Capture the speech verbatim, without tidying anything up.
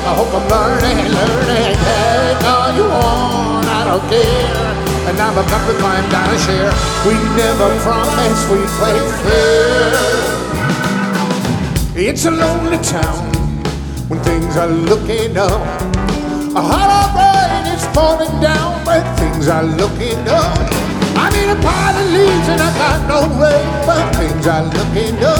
I hope I'm learning, learning. Take all you want, I don't care. And I'm about to climb down a share. We never promised we'd play fair. It's a lonely town when things are looking up. A hollow rain is falling down when things are looking up. I need a pile of leaves and I got no rain, but things are looking up.